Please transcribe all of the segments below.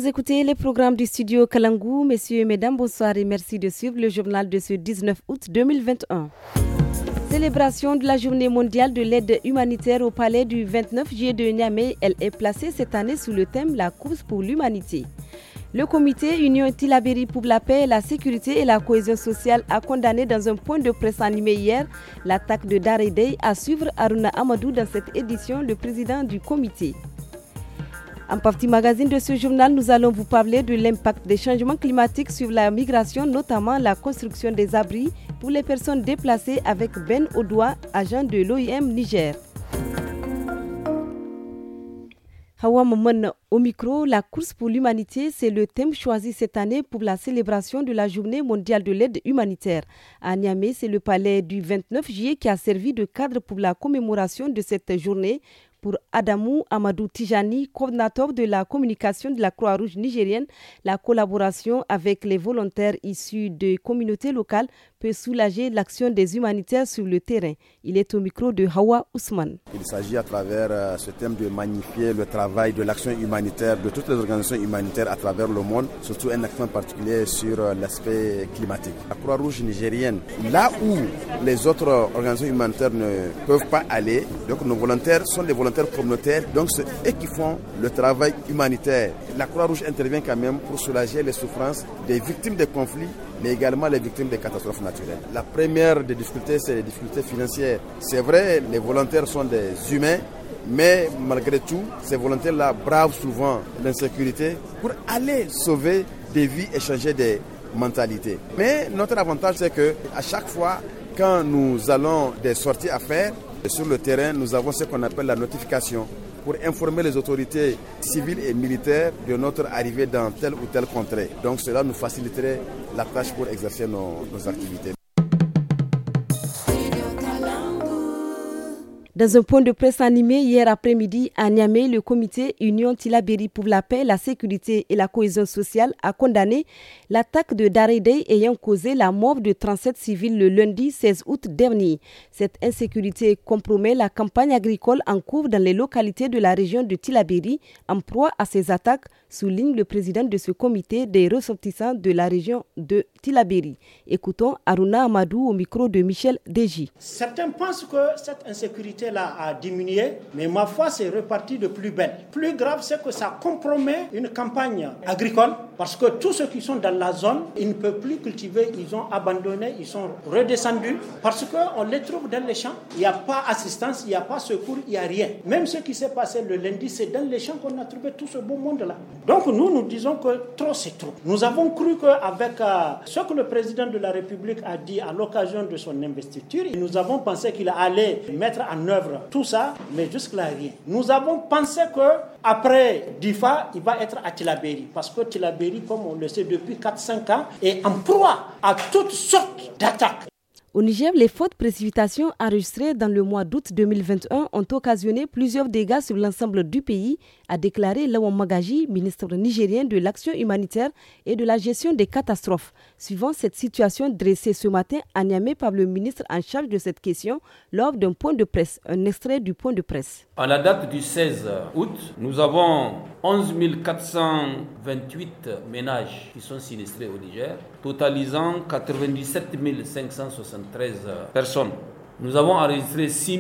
Vous écoutez les programmes du studio Kalangou. Messieurs et mesdames, bonsoir et merci de suivre le journal de ce 19 août 2021. Célébration de la journée mondiale de l'aide humanitaire au palais du 29 juillet de Niamey. Elle est placée cette année sous le thème La course pour l'humanité. Le comité Union Tillabéri pour la paix, la sécurité et la cohésion sociale a condamné dans un point de presse animé hier l'attaque de Daredey. À suivre Aruna Amadou dans cette édition, le président du comité. En partie magazine de ce journal, nous allons vous parler de l'impact des changements climatiques sur la migration, notamment la construction des abris pour les personnes déplacées avec Ben Odoua, agent de l'OIM Niger. Hawa Maman au micro, la course pour l'humanité, c'est le thème choisi cette année pour la célébration de la journée mondiale de l'aide humanitaire. À Niamey, c'est le palais du 29 juillet qui a servi de cadre pour la commémoration de cette journée. Pour Adamou Amadou Tijani, coordinateur de la communication de la Croix-Rouge nigérienne, la collaboration avec les volontaires issus de communautés locales peut soulager l'action des humanitaires sur le terrain. Il est au micro de Hawa Ousmane. Il s'agit à travers ce thème de magnifier le travail de l'action humanitaire de toutes les organisations humanitaires à travers le monde, surtout un accent particulier sur l'aspect climatique. La Croix-Rouge nigérienne, là où les autres organisations humanitaires ne peuvent pas aller, donc nos volontaires sont des volontaires communautaires, donc c'est eux qui font le travail humanitaire. La Croix-Rouge intervient quand même pour soulager les souffrances des victimes des conflits, mais également les victimes des catastrophes naturelles. La première des difficultés, c'est les difficultés financières. C'est vrai, les volontaires sont des humains, mais malgré tout, ces volontaires-là bravent souvent l'insécurité pour aller sauver des vies et changer des mentalités. Mais notre avantage, c'est qu'à chaque fois, quand nous allons des sorties à faire, sur le terrain, nous avons ce qu'on appelle la notification pour informer les autorités civiles et militaires de notre arrivée dans telle ou telle contrée. Donc cela nous faciliterait la tâche pour exercer nos activités. Dans un point de presse animé hier après-midi à Niamey, le comité Union Tillabéri pour la paix, la sécurité et la cohésion sociale a condamné l'attaque de Daredey ayant causé la mort de 37 civils le lundi 16 août dernier. Cette insécurité compromet la campagne agricole en cours dans les localités de la région de Tillabéri en proie à ces attaques, souligne le président de ce comité des ressortissants de la région de Tillabéri. Écoutons Aruna Amadou au micro de Michel Deji. Certains pensent que cette insécurité-là a diminué, mais ma foi, c'est reparti de plus belle. Plus grave, c'est que ça compromet une campagne agricole, parce que tous ceux qui sont dans la zone, ils ne peuvent plus cultiver, ils ont abandonné, ils sont redescendus, parce qu'on les trouve dans les champs. Il n'y a pas assistance, il n'y a pas secours, il n'y a rien. Même ce qui s'est passé le lundi, c'est dans les champs qu'on a trouvé tout ce beau monde-là. Donc nous disons que trop, c'est trop. Nous avons cru qu'avec ce que le président de la République a dit à l'occasion de son investiture, nous avons pensé qu'il allait mettre en œuvre tout ça, mais jusque-là, rien. Nous avons pensé qu'après Difa, il va être à Tillabéri, parce que Tillabéri, comme on le sait depuis 4-5 ans, est en proie à toutes sortes d'attaques. Au Niger, les fortes précipitations enregistrées dans le mois d'août 2021 ont occasionné plusieurs dégâts sur l'ensemble du pays, a déclaré Lawan Magaji, ministre nigérien de l'action humanitaire et de la gestion des catastrophes. Suivant cette situation dressée ce matin à Niamey par le ministre en charge de cette question lors d'un point de presse, un extrait du point de presse. À la date du 16 août, nous avons 11 428 ménages qui sont sinistrés au Niger, totalisant 97 573 personnes. Nous avons enregistré 6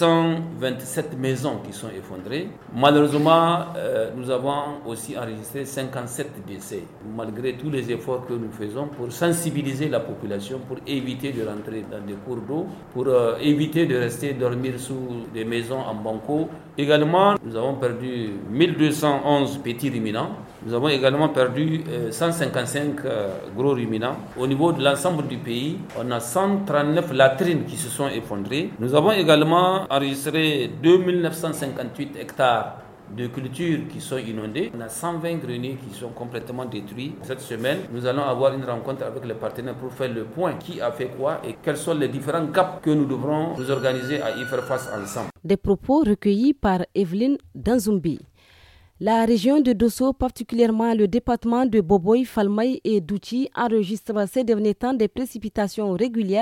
827 maisons qui sont effondrées. Malheureusement, nous avons aussi enregistré 57 décès, malgré tous les efforts que nous faisons pour sensibiliser la population, pour éviter de rentrer dans des cours d'eau, pour éviter de rester dormir sous des maisons en banco. Également, nous avons perdu 1211 petits ruminants. Nous avons également perdu 155 gros ruminants. Au niveau de l'ensemble du pays, on a 139 latrines qui se sont effondrées. Nous avons également enregistré 2958 hectares de cultures qui sont inondées. On a 120 greniers qui sont complètement détruits. Cette semaine, nous allons avoir une rencontre avec les partenaires pour faire le point. Qui a fait quoi et quels sont les différents gaps que nous devrons nous organiser à y faire face ensemble. Des propos recueillis par Evelyne Danzumbi. La région de Dosso, particulièrement le département de Boboy, Falmaï et Douchi, enregistre ces derniers temps des précipitations régulières.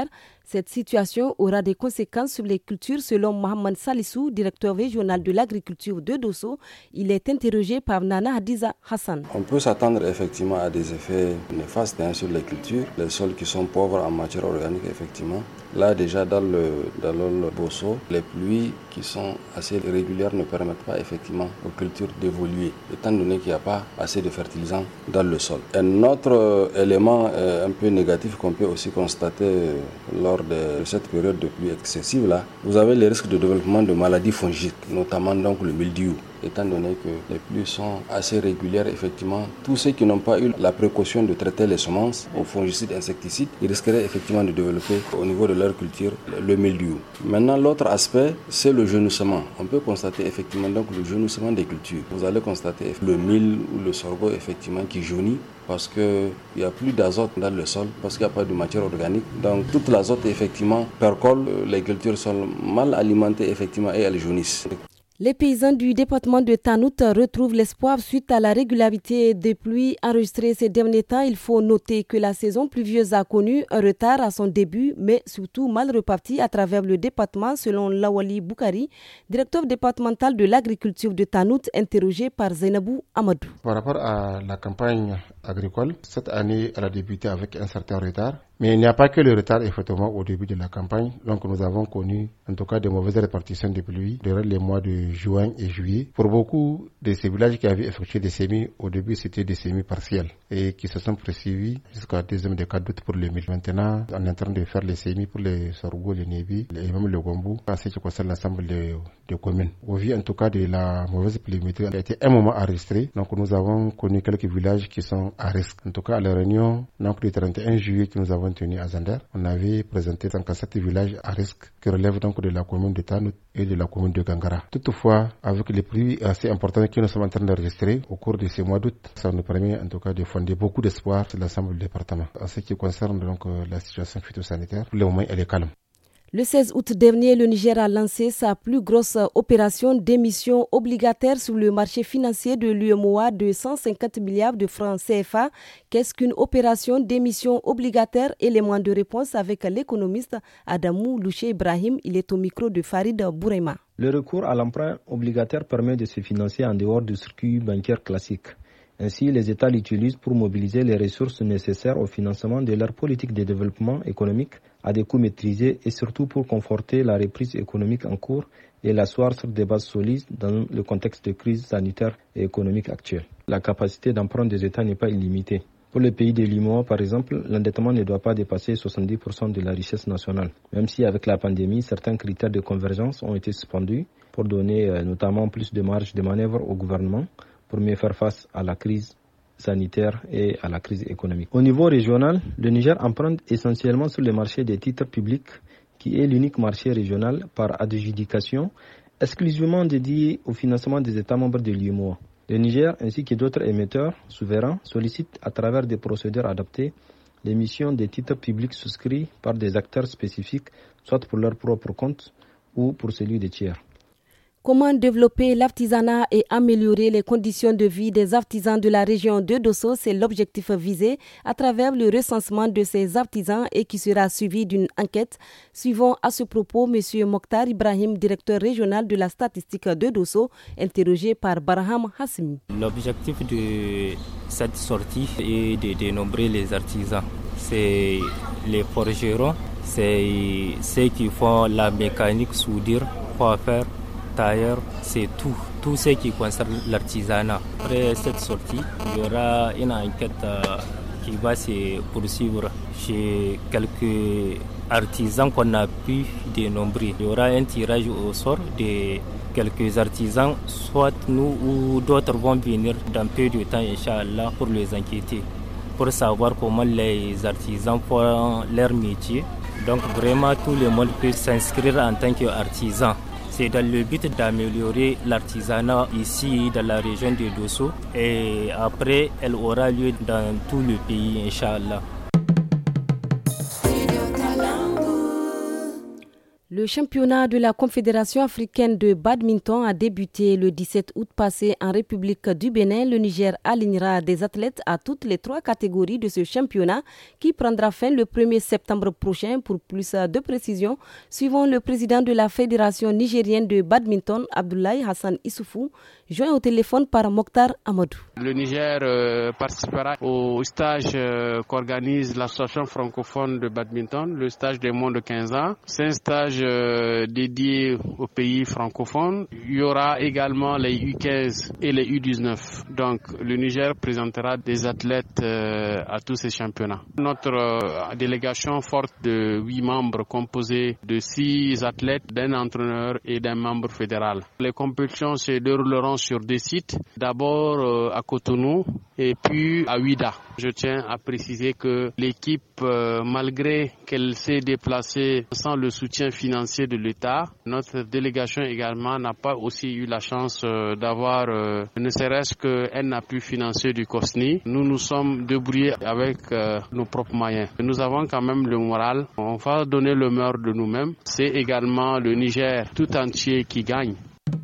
Cette situation aura des conséquences sur les cultures selon Mohamed Salissou, directeur régional de l'agriculture de Dosso. Il est interrogé par Nana Hadiza Hassan. On peut s'attendre effectivement à des effets néfastes sur les cultures, les sols qui sont pauvres en matière organique effectivement. Là déjà dans le Bosso, les pluies qui sont assez régulières ne permettent pas effectivement aux cultures d'évoluer, étant donné qu'il n'y a pas assez de fertilisants dans le sol. Un autre élément un peu négatif qu'on peut aussi constater lors de cette période de pluie excessive là, vous avez les risques de développement de maladies fongiques, notamment donc le mildiou. Étant donné que les pluies sont assez régulières, effectivement, tous ceux qui n'ont pas eu la précaution de traiter les semences aux fongicides, insecticides, ils risqueraient effectivement de développer au niveau de leur culture le mildiou. Maintenant, l'autre aspect, c'est le jaunissement. On peut constater effectivement donc le jaunissement des cultures. Vous allez constater le mil ou le sorgho effectivement qui jaunit parce qu'il n'y a plus d'azote dans le sol, parce qu'il n'y a pas de matière organique. Donc toute l'azote effectivement percole, les cultures sont mal alimentées effectivement et elles jaunissent. Les paysans du département de Tanout retrouvent l'espoir suite à la régularité des pluies enregistrées ces derniers temps. Il faut noter que la saison pluvieuse a connu un retard à son début, mais surtout mal reparti à travers le département, selon Lawali Boukari, directeur départemental de l'agriculture de Tanout, interrogé par Zainabou Amadou. Par rapport à la campagne agricole, cette année, elle a débuté avec un certain retard. Mais il n'y a pas que le retard, effectivement, au début de la campagne. Donc, nous avons connu, en tout cas, de mauvaises répartitions de pluie durant les mois de juin et juillet. Pour beaucoup de ces villages qui avaient effectué des semis, au début, c'était des semis partiels et qui se sont poursuivis jusqu'à deuxième des 4 août pour le mil. Maintenant, on est en train de faire les semis pour les sorgho, les nébi et même le gombou, à ce qui concerne l'ensemble des communes. Au vu, en tout cas, de la mauvaise pluviométrie, elle a été un moment enregistrée. Donc, nous avons connu quelques villages qui sont à risque. En tout cas, à la réunion, donc, le 31 juillet que nous avons tenu à Zander, on avait présenté 57 villages à risque qui relèvent donc de la commune de Tanout et de la commune de Gangara. Toutefois, avec les pluies assez importantes que nous sommes en train d'enregistrer au cours de ces mois d'août, ça nous permet en tout cas de fonder beaucoup d'espoir sur l'ensemble du département. En ce qui concerne donc la situation phytosanitaire, pour le moment, elle est calme. Le 16 août dernier, le Niger a lancé sa plus grosse opération d'émission obligataire sur le marché financier de l'UEMOA de 150 milliards de francs CFA. Qu'est-ce qu'une opération d'émission obligataire? Élément de réponse avec l'économiste Adamou Louché Ibrahim. Il est au micro de Farid Bourema. Le recours à l'emprunt obligataire permet de se financer en dehors du circuit bancaire classique. Ainsi, les États l'utilisent pour mobiliser les ressources nécessaires au financement de leur politique de développement économique à des coûts maîtrisés et surtout pour conforter la reprise économique en cours et l'asseoir sur des bases solides dans le contexte de crise sanitaire et économique actuelle. La capacité d'emprunt des États n'est pas illimitée. Pour les pays de l'UEMOA, par exemple, l'endettement ne doit pas dépasser 70% de la richesse nationale, même si avec la pandémie, certains critères de convergence ont été suspendus pour donner notamment plus de marge de manœuvre au gouvernement pour mieux faire face à la crise sanitaire et à la crise économique. Au niveau régional, le Niger emprunte essentiellement sur le marché des titres publics, qui est l'unique marché régional par adjudication, exclusivement dédié au financement des États membres de l'UEMOA. Le Niger, ainsi que d'autres émetteurs souverains, sollicitent à travers des procédures adaptées l'émission des titres publics souscrits par des acteurs spécifiques, soit pour leur propre compte ou pour celui des tiers. Comment développer l'artisanat et améliorer les conditions de vie des artisans de la région de Dosso, c'est l'objectif visé à travers le recensement de ces artisans et qui sera suivi d'une enquête. Suivons à ce propos M. Mokhtar Ibrahim, directeur régional de la statistique de Dosso, interrogé par Barham Hassimi. L'objectif de cette sortie est de dénombrer les artisans. C'est les forgerons, c'est ceux qui font la mécanique, soudure, coiffeur, tailleur, c'est tout ce qui concerne l'artisanat. Après cette sortie, il y aura une enquête qui va se poursuivre chez quelques artisans qu'on a pu dénombrer. Il y aura un tirage au sort de quelques artisans, soit nous ou d'autres vont venir dans peu de temps, Inch'Allah, pour les enquêter, pour savoir comment les artisans font leur métier. Donc vraiment, tout le monde peut s'inscrire en tant qu'artisan. C'est dans le but d'améliorer l'artisanat ici dans la région de Dosso et après elle aura lieu dans tout le pays, Inch'Allah. Le championnat de la Confédération africaine de badminton a débuté le 17 août passé en République du Bénin. Le Niger alignera des athlètes à toutes les 3 catégories de ce championnat qui prendra fin le 1er septembre prochain. Pour plus de précisions, suivant le président de la Fédération nigérienne de badminton, Abdoulaye Hassan Issoufou, joint au téléphone par Mokhtar Amadou. Le Niger participera au stage qu'organise l'association francophone de badminton, le stage des moins de 15 ans. C'est un stage dédié aux pays francophones. Il y aura également les U15 et les U19. Donc le Niger présentera des athlètes à tous ces championnats. Notre délégation forte de 8 membres composée de 6 athlètes, d'un entraîneur et d'un membre fédéral. Les compétitions se dérouleront sur 2 sites, d'abord à Cotonou et puis à Ouida. Je tiens à préciser que l'équipe, malgré qu'elle s'est déplacée sans le soutien financier de l'État, notre délégation également n'a pas aussi eu la chance d'avoir, ne serait-ce qu'un appui financier du COSNI. Nous nous sommes débrouillés avec nos propres moyens. Nous avons quand même le moral. On va donner le meilleur de nous-mêmes. C'est également le Niger tout entier qui gagne.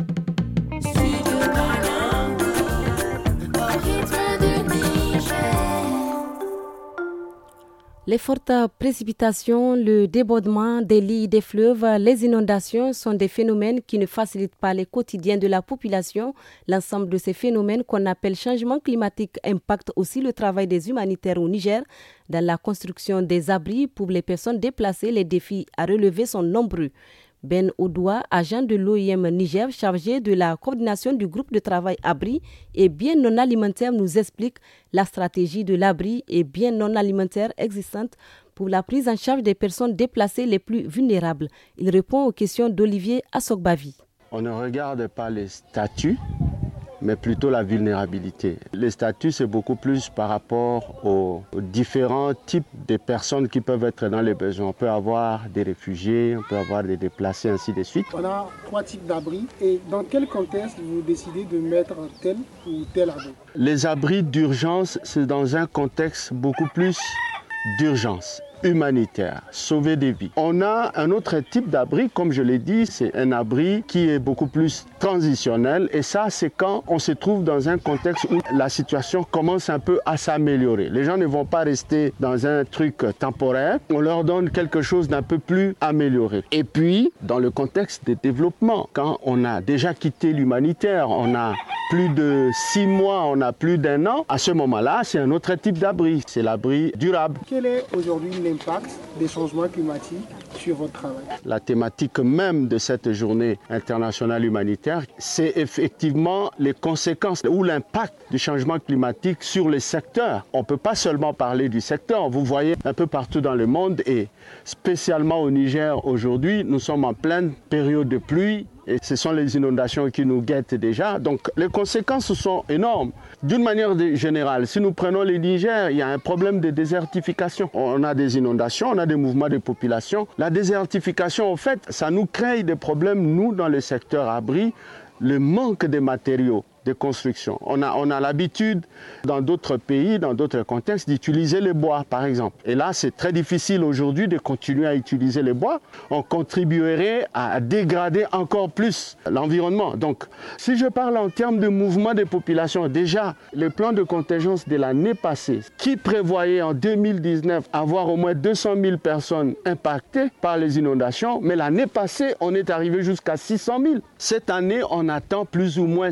Les fortes précipitations, le débordement des lits des fleuves, les inondations sont des phénomènes qui ne facilitent pas les quotidiens de la population. L'ensemble de ces phénomènes qu'on appelle changement climatique impactent aussi le travail des humanitaires au Niger. Dans la construction des abris pour les personnes déplacées, les défis à relever sont nombreux. Ben Odoua, agent de l'OIM Niger chargé de la coordination du groupe de travail abri et bien non alimentaire, nous explique la stratégie de l'abri et bien non alimentaire existante pour la prise en charge des personnes déplacées les plus vulnérables. Il répond aux questions d'Olivier Assogbavi. On ne regarde pas les statuts, mais plutôt la vulnérabilité. Les statuts, c'est beaucoup plus par rapport aux différents types de personnes qui peuvent être dans les besoins. On peut avoir des réfugiés, on peut avoir des déplacés, ainsi de suite. On a 3 types d'abris. Et dans quel contexte vous décidez de mettre tel ou tel abri? Les abris d'urgence, c'est dans un contexte beaucoup plus d'urgence humanitaire, sauver des vies. On a un autre type d'abri, comme je l'ai dit, c'est un abri qui est beaucoup plus transitionnel et ça c'est quand on se trouve dans un contexte où la situation commence un peu à s'améliorer. Les gens ne vont pas rester dans un truc temporaire, on leur donne quelque chose d'un peu plus amélioré. Et puis, dans le contexte de développement, quand on a déjà quitté l'humanitaire, on a plus de 6 mois, on a plus d'1 an, à ce moment-là, c'est un autre type d'abri, c'est l'abri durable. Quel est aujourd'hui l'impact des changements climatiques sur votre travail? La thématique même de cette journée internationale humanitaire, c'est effectivement les conséquences ou l'impact du changement climatique sur les secteurs. On ne peut pas seulement parler du secteur. Vous voyez un peu partout dans le monde et spécialement au Niger aujourd'hui, nous sommes en pleine période de pluie. Et ce sont les inondations qui nous guettent déjà. Donc les conséquences sont énormes. D'une manière générale, si nous prenons le Niger, il y a un problème de désertification. On a des inondations, on a des mouvements de population. La désertification, en fait, ça nous crée des problèmes, nous, dans le secteur abri, le manque de matériaux de construction. On a l'habitude, dans d'autres pays, dans d'autres contextes, d'utiliser le bois, par exemple. Et là, c'est très difficile aujourd'hui de continuer à utiliser le bois. On contribuerait à dégrader encore plus l'environnement. Donc, si je parle en termes de mouvement des populations, déjà, le plan de contingence de l'année passée, qui prévoyait en 2019 avoir au moins 200 000 personnes impactées par les inondations, mais l'année passée, on est arrivé jusqu'à 600 000. Cette année, on attend plus ou moins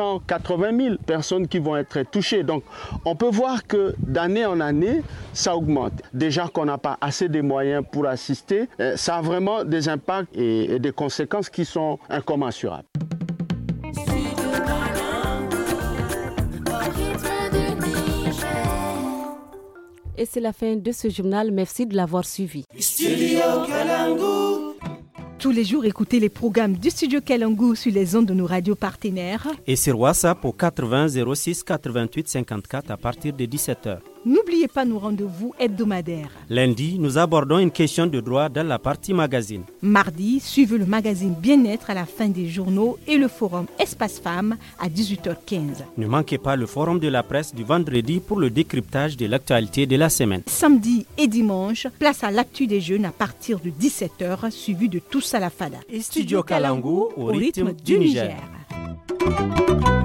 580 000 personnes qui vont être touchées. Donc, on peut voir que d'année en année, ça augmente. Déjà qu'on n'a pas assez de moyens pour assister, ça a vraiment des impacts et des conséquences qui sont incommensurables. Et c'est la fin de ce journal. Merci de l'avoir suivi. Tous les jours, écoutez les programmes du Studio Kalangu sur les ondes de nos radios partenaires. Et sur WhatsApp au 80 06 88 54 à partir de 17h. N'oubliez pas nos rendez-vous hebdomadaires. Lundi, nous abordons une question de droit dans la partie magazine. Mardi, suivez le magazine Bien-être à la fin des journaux et le forum Espace Femmes à 18h15. Ne manquez pas le forum de la presse du vendredi pour le décryptage de l'actualité de la semaine. Samedi et dimanche, place à l'actu des jeunes à partir de 17h, suivi de Tous à la Fada. Et Studio Kalangu au rythme du Niger.